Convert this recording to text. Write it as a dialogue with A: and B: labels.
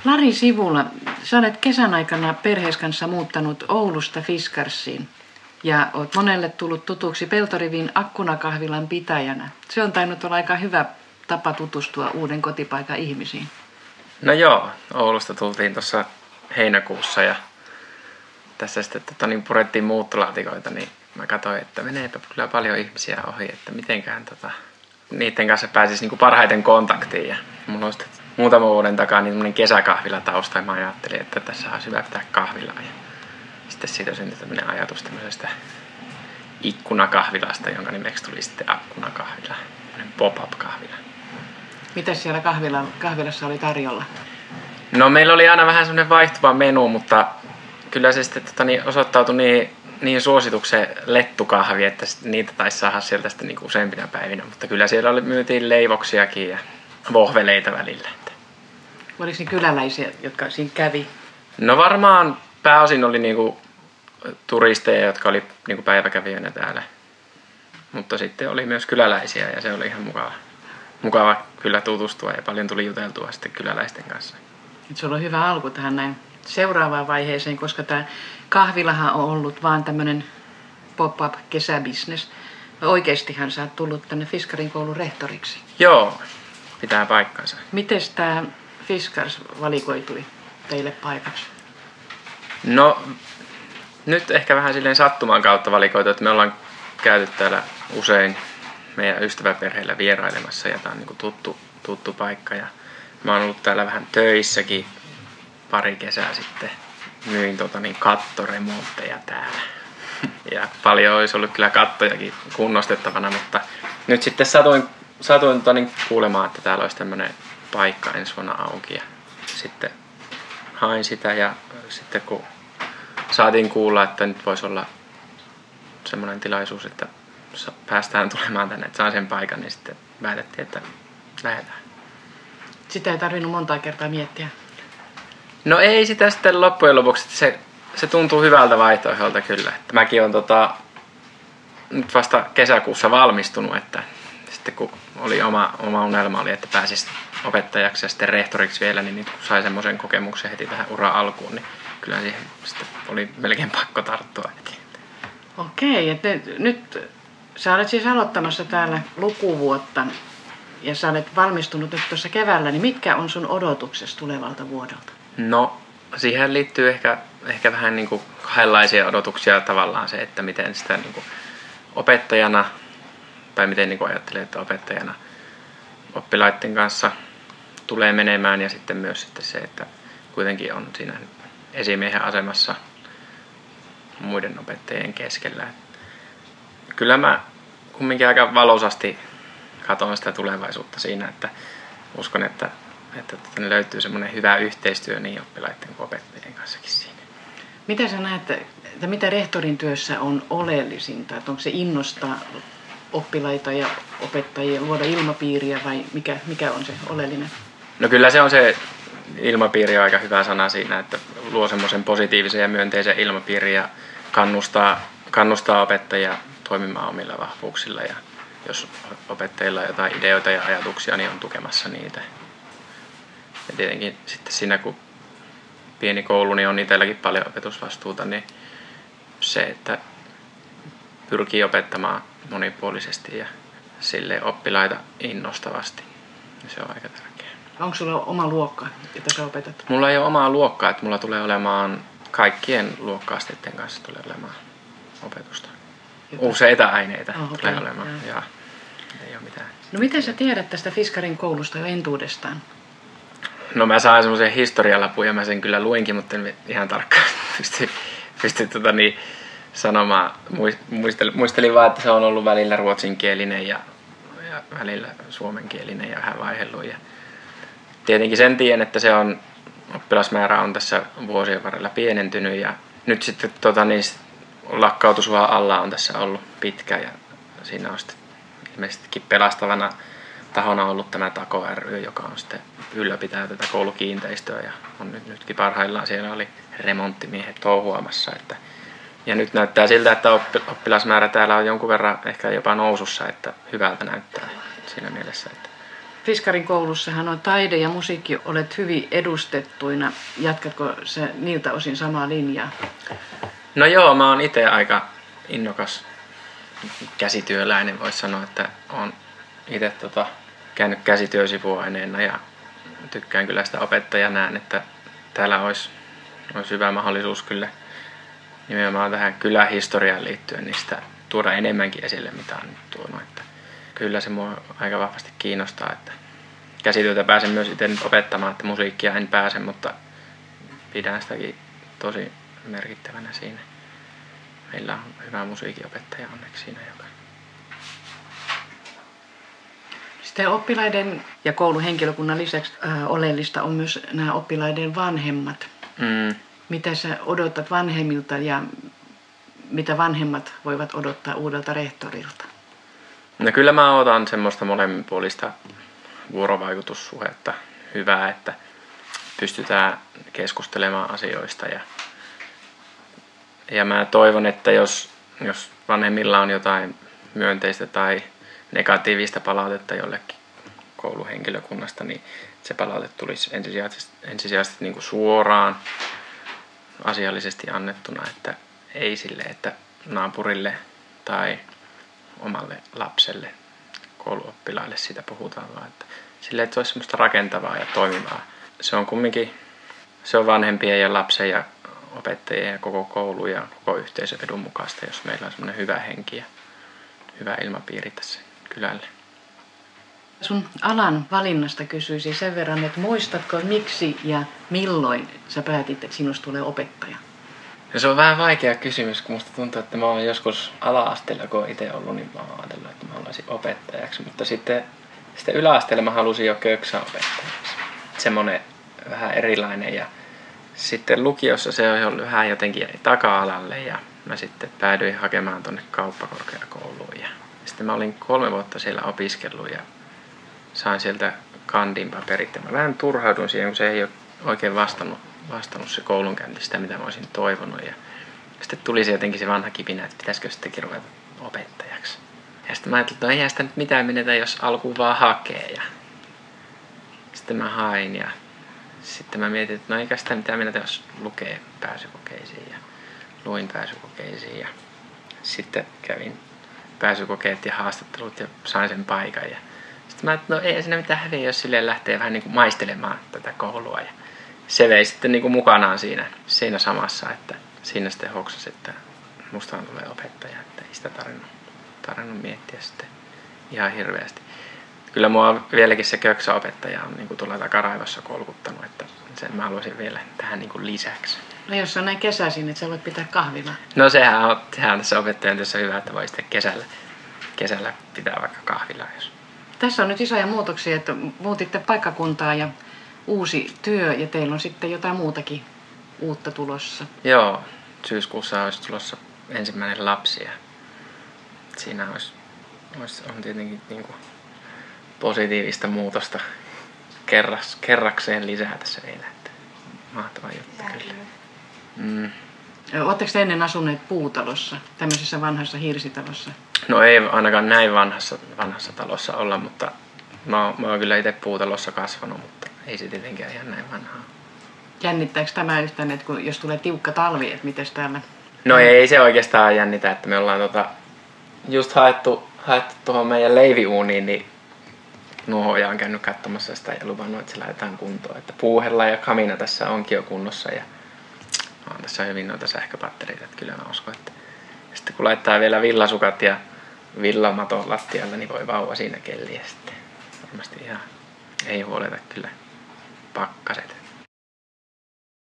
A: Lari Sivula, sä olet kesän aikana perhees kanssa muuttanut Oulusta Fiskarsiin ja olet monelle tullut tutuksi Peltorivin Akkunakahvilan pitäjänä. Se on tainnut olla aika hyvä tapa tutustua uuden kotipaikan ihmisiin.
B: No joo, Oulusta tultiin tuossa heinäkuussa ja tässä sitten niin purettiin muuttolaatikoita, niin mä katsoin, että meneepä kyllä paljon ihmisiä ohi, että mitenkään niiden kanssa pääsisi niinku parhaiten kontaktiin. Ja mulla on sitten muutaman vuoden takaa niin kesäkahvilatausta ja mä ajattelin, että tässä olisi hyvä pitää kahvilaa. Ja sitten siitä syntyi tämmöinen ajatus tämmöisestä ikkunakahvilasta, jonka nimeksi tuli sitten Akkunakahvila, pop-up-kahvila.
A: Mitä siellä kahvilassa oli tarjolla?
B: No meillä oli aina vähän semmoinen vaihtuva menu, mutta kyllä se sitten osoittautui niin suosituksen lettukahvi, että niitä taisi saada sieltä sitten niin useampina päivinä. Mutta kyllä siellä myytiin leivoksiakin ja vohveleita välillä.
A: Oliko ne kyläläisiä, jotka siinä kävi?
B: No varmaan pääosin oli niinku turisteja, jotka oli niinku päiväkävijöinä täällä. Mutta sitten oli myös kyläläisiä ja se oli ihan mukava kyllä tutustua ja paljon tuli juteltua sitten kyläläisten kanssa.
A: Nyt sulla on hyvä alku tähän näin seuraavaan vaiheeseen, koska tämä kahvilahan on ollut vaan tämmöinen pop-up kesäbisnes. Oikeastihan sä oot tullut tänne Fiskarin koulun rehtoriksi.
B: Joo, pitää paikkansa.
A: Mites tämä Fiskars valikoitui teille paikaksi?
B: No nyt ehkä vähän silleen sattuman kautta valikoitu, että me ollaan käyty täällä usein meidän ystäväperheillä vierailemassa ja tää on niinku tuttu paikka. Ja mä oon ollut täällä vähän töissäkin pari kesää sitten. Myin kattoremontteja täällä. Ja olisi ollut kyllä kattojakin kunnostettavana, mutta nyt sitten satuin kuulemaan, että täällä olisi tämmöinen paikka ensi vuonna auki. Ja sitten hain sitä ja sitten kun saatiin kuulla, että nyt voisi olla semmoinen tilaisuus, että päästään tulemaan tänne, että saan sen paikan, niin sitten päätettiin, että lähdetään.
A: Sitä ei tarvinnut montaa kertaa miettiä.
B: No ei sitä sitten loppujen lopuksi, se tuntuu hyvältä vaihtoehdolta kyllä. Että mäkin olen nyt vasta kesäkuussa valmistunut, että sitten kun oli oma unelma oli, että pääsis opettajaksi ja sitten rehtoriksi vielä, niin nyt kun sai semmoisen kokemuksen heti tähän ura alkuun, niin kyllä siihen sitten oli melkein pakko tarttua heti.
A: Okei, että nyt sä olet siis aloittamassa täällä lukuvuotta ja sä olet valmistunut nyt tuossa keväällä, niin mitkä on sun odotuksesi tulevalta vuodelta?
B: No siihen liittyy ehkä vähän niin kuin kahdenlaisia odotuksia tavallaan se, että miten sitä niin kuin opettajana tai miten niin kuin ajattelee, että opettajana oppilaiden kanssa tulee menemään ja sitten myös sitten se, että kuitenkin on siinä esimiehen asemassa muiden opettajien keskellä. Kyllä mä kumminkin aika valoisasti katson sitä tulevaisuutta siinä, että uskon, että löytyy semmoinen hyvä yhteistyö niin oppilaiden kuin opettajien kanssakin siinä.
A: Mitä sä näet, että mitä rehtorin työssä on oleellisinta? Että onko se innostaa oppilaita ja opettajia, luoda ilmapiiriä vai mikä on se oleellinen?
B: No kyllä se on se ilmapiiri on aika hyvä sana siinä, että luo semmoisen positiivisen ja myönteisen ilmapiirin ja kannustaa opettajia toimimaan omilla vahvuuksilla. Ja jos opettajilla on jotain ideoita ja ajatuksia, niin on tukemassa niitä. Ja tietenkin sitten siinä, kun pieni koulu, niin on itselläkin paljon opetusvastuuta, niin se, että pyrkii opettamaan monipuolisesti ja sille oppilaita innostavasti, niin se on aika tärkeää.
A: Onko sulla oma luokka, jota sä opetat?
B: Mulla ei ole omaa luokkaa, että mulla tulee olemaan kaikkien luokka-asteiden kanssa tulee olemaan opetusta. Useita aineita tulee olemaan. Ja ei ole mitään.
A: No miten sä tiedät tästä Fiskarin koulusta jo entuudestaan?
B: No mä sain semmoisen historialapun ja mä sen kyllä luinkin, mutta en ihan tarkkaan pysty sanomaan. Muistelin vaan, että se on ollut välillä ruotsinkielinen ja välillä suomenkielinen ja vähän vaihdellut. Ja tietenkin sen tiedän, että se on, oppilasmäärä on tässä vuosien varrella pienentynyt ja nyt sitten lakkautusuhan alla on tässä ollut pitkä ja siinä on sitten ilmeisestikin pelastavana tahona ollut tämä Tako ry, joka on sitten ylläpitää tätä koulukiinteistöä ja on nytkin parhaillaan siellä oli remonttimiehet touhuamassa. Ja nyt näyttää siltä, että oppilasmäärä täällä on jonkun verran ehkä jopa nousussa, että hyvältä näyttää siinä mielessä, että
A: Fiskarin koulussahan on taide ja musiikki, olet hyvin edustettuina. Jatkatko sä niiltä osin samaa linjaa?
B: No joo, mä oon itse aika innokas käsityöläinen, voisi sanoa, että oon itse käynyt käsityösivuaineena ja tykkään kyllä sitä opettajaa, näen, että täällä olisi hyvä mahdollisuus kyllä nimenomaan tähän kylähistoriaan liittyen niistä tuoda enemmänkin esille, mitä on nyt tuonut. Että kyllä se mua aika vahvasti kiinnostaa, että käsityötä pääsen myös itse nyt opettamaan, että musiikkia en pääse, mutta pidän sitäkin tosi merkittävänä siinä. Meillä on hyvä musiikinopettaja onneksi siinä, joka...
A: Sitten oppilaiden ja kouluhenkilökunnan lisäksi oleellista on myös nämä oppilaiden vanhemmat. Mitä sä odotat vanhemmilta ja mitä vanhemmat voivat odottaa uudelta rehtorilta?
B: No kyllä mä odotan semmoista molemminpuolista vuorovaikutussuhetta hyvää, että pystytään keskustelemaan asioista ja mä toivon, että jos vanhemmilla on jotain myönteistä tai negatiivista palautetta jollekin kouluhenkilökunnasta, niin se palaute tulisi ensisijaisesti niin kuin suoraan asiallisesti annettuna, että ei sille, että naapurille tai omalle lapselle, kouluoppilaille siitä puhutaan, vaan että sille, että se olisi semmoista rakentavaa ja toimivaa. Se on kumminkin, se on vanhempien ja lapsen ja opettajien ja koko koulu ja koko yhteisön edun mukaista, jos meillä on semmoinen hyvä henki ja hyvä ilmapiiri tässä kylälle.
A: Sun alan valinnasta kysyisin sen verran, että muistatko miksi ja milloin sä päätit, että sinusta tulee opettaja?
B: Ja se on vähän vaikea kysymys, kun musta tuntuu, että mä oon joskus ala-asteella, kun oon itse ollut, niin mä oon ajatellut, että mä haluaisin opettajaksi. Mutta sitten yläasteella mä halusin jo köksäopettajaksi. Semmonen vähän erilainen ja sitten lukiossa se on ollut vähän jotenkin taka-alalle ja mä sitten päädyin hakemaan tonne kauppakorkeakouluun. Ja sitten mä olin 3 vuotta siellä opiskellut ja sain sieltä kandin paperit. Mä vähän turhaudun siihen, kun se ei ole oikein vastannut se koulunkäynti sitä, mitä mä olisin toivonut. Ja sitten tuli se jotenkin se vanha kipinä, että pitäisikö sittenkin ruveta opettajaksi. Ja sitten mä ajattelin, että no eihän sitä nyt mitään menetä, jos alkuun vaan hakee. Ja sitten mä hain ja sitten mä mietin, että no eikä sitä mitään menetä, jos lukee pääsykokeisiin. Ja luin pääsykokeisiin ja sitten kävin pääsykokeet ja haastattelut ja sain sen paikan. Ja sitten mä ajattelin, että no ei siinä mitään häviä, jos silleen lähtee vähän niin kuin maistelemaan tätä koulua. Ja se vei sitten niin kuin mukanaan siinä samassa, että siinä sitten hoksasi, että musta tulee opettaja, että ei sitä tarvinnut miettiä sitten ihan hirveästi. Kyllä mua vieläkin se köksäopettaja on niin kuin tuolla takaraivossa kolkuttanut, että sen mä haluaisin vielä tähän niin kuin lisäksi.
A: No jos on näin kesäisin, että sä voit pitää kahvilaa.
B: No sehän on tässä opettajan työssä hyvä, että voi sitten kesällä pitää vaikka kahvilaa. Jos.
A: Tässä on nyt isoja muutoksia, että muutitte paikkakuntaa ja uusi työ ja teillä on sitten jotain muutakin uutta tulossa.
B: Joo, syyskuussa olisi tulossa ensimmäinen lapsi ja siinä on tietenkin niin kuin positiivista muutosta kerrakseen lisää tässä vielä. Että mahtava juttu kyllä.
A: Oletteko te ennen asuneet puutalossa, tämmöisessä vanhassa hirsitalossa?
B: No ei ainakaan näin vanhassa talossa olla, mutta mä oon kyllä itse puutalossa kasvanut, mutta ei se tietenkään ihan näin vanhaa.
A: Jännittääkö tämä yhtään, että jos tulee tiukka talvi, että mites täällä?
B: No ei se oikeastaan jännitä, että me ollaan just haettu tuohon meidän leiviuuniin, niin nuohoja on käynyt katsomassa sitä ja luvannut, että se laitetaan kuntoon. Että puuhella ja kamina tässä onkin jo kunnossa ja on tässä hyvin noita sähköpattereita, että kyllä mä uskon, että ja sitten kun laittaa vielä villasukat ja villamato lattialle, niin voi vauva siinä kelliä sitten. Varmasti ihan ei huoleta kyllä pakkaset.